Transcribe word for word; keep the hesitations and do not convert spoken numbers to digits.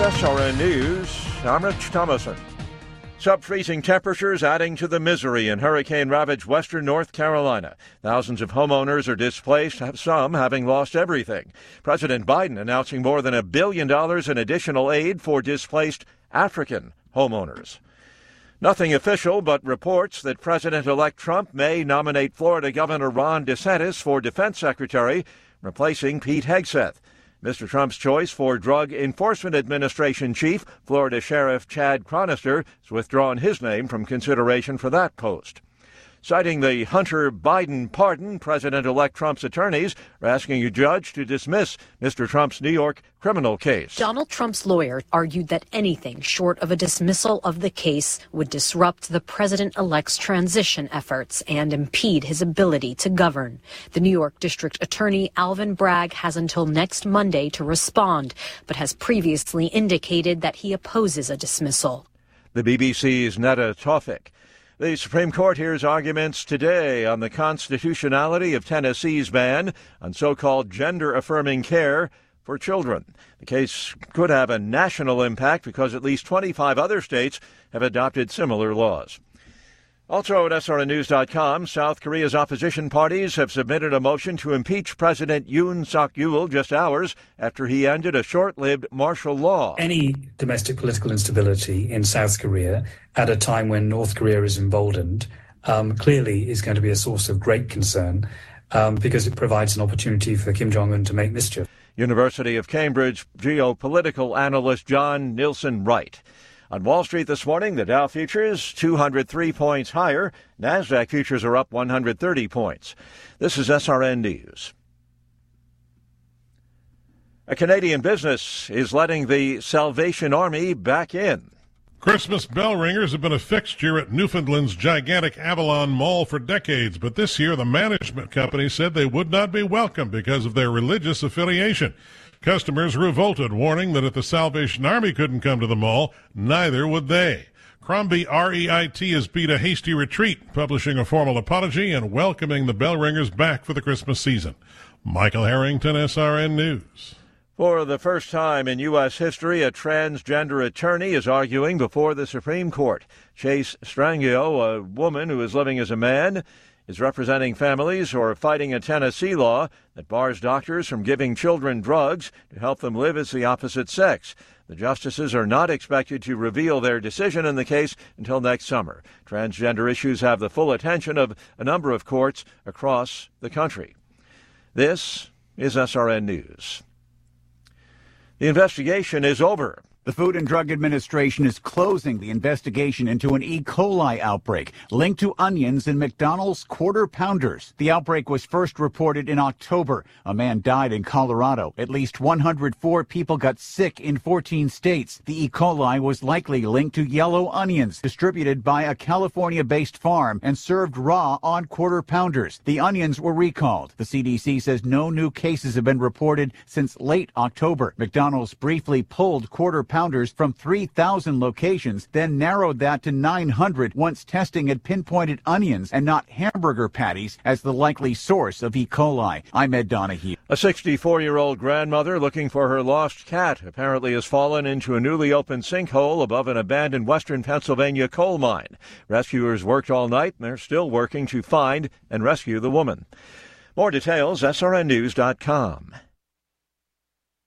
S R N News, I'm Rich Thomason. Sub-freezing temperatures adding to the misery in hurricane-ravaged western North Carolina. Thousands of homeowners are displaced, some having lost everything. President Biden announcing more than a billion dollars in additional aid for displaced African homeowners. Nothing official, but reports that President-elect Trump may nominate Florida Governor Ron DeSantis for defense secretary, replacing Pete Hegseth. Mister Trump's choice for Drug Enforcement Administration Chief, Florida Sheriff Chad Chronister, has withdrawn his name from consideration for that post. Citing the Hunter Biden pardon, President-elect Trump's attorneys are asking a judge to dismiss Mister Trump's New York criminal case. Donald Trump's lawyer argued that anything short of a dismissal of the case would disrupt the president-elect's transition efforts and impede his ability to govern. The New York District Attorney Alvin Bragg has until next Monday to respond, but has previously indicated that he opposes a dismissal. The B B C's Netta Tawfik. The Supreme Court hears arguments today on the constitutionality of Tennessee's ban on so-called gender-affirming care for children. The case could have a national impact because at least twenty-five other states have adopted similar laws. Also at S R N news dot com, South Korea's opposition parties have submitted a motion to impeach President Yoon Suk-yeol just hours after he ended a short-lived martial law. Any domestic political instability in South Korea at a time when North Korea is emboldened um, clearly is going to be a source of great concern um, because it provides an opportunity for Kim Jong-un to make mischief. University of Cambridge geopolitical analyst John Nielsen Wright. On Wall Street this morning, the Dow futures two hundred three points higher. NASDAQ futures are up one hundred thirty points. This is S R N News. A Canadian business is letting the Salvation Army back in. Christmas bell ringers have been a fixture at Newfoundland's gigantic Avalon Mall for decades, but this year the management company said they would not be welcome because of their religious affiliation. Customers revolted, warning that if the Salvation Army couldn't come to the mall, neither would they. Crombie R E I T has beat a hasty retreat, publishing a formal apology and welcoming the bell ringers back for the Christmas season. Michael Harrington, S R N News. For the first time in U S history, a transgender attorney is arguing before the Supreme Court. Chase Strangio, a woman who is living as a man, is representing families who are fighting a Tennessee law that bars doctors from giving children drugs to help them live as the opposite sex. The justices are not expected to reveal their decision in the case until next summer. Transgender issues have the full attention of a number of courts across the country. This is S R N News. The investigation is over. The Food and Drug Administration is closing the investigation into an E. coli outbreak linked to onions in McDonald's Quarter Pounders. The outbreak was first reported in October. A man died in Colorado. At least one hundred four people got sick in fourteen states. The E. coli was likely linked to yellow onions distributed by a California-based farm and served raw on Quarter Pounders. The onions were recalled. The C D C says no new cases have been reported since late October. McDonald's briefly pulled Quarter Pounders from three thousand locations, then narrowed that to nine hundred once testing had pinpointed onions and not hamburger patties as the likely source of E. coli. I'm Ed Donahue. A sixty-four-year-old grandmother looking for her lost cat apparently has fallen into a newly opened sinkhole above an abandoned western Pennsylvania coal mine. Rescuers worked all night and they're still working to find and rescue the woman. More details, S R N news dot com.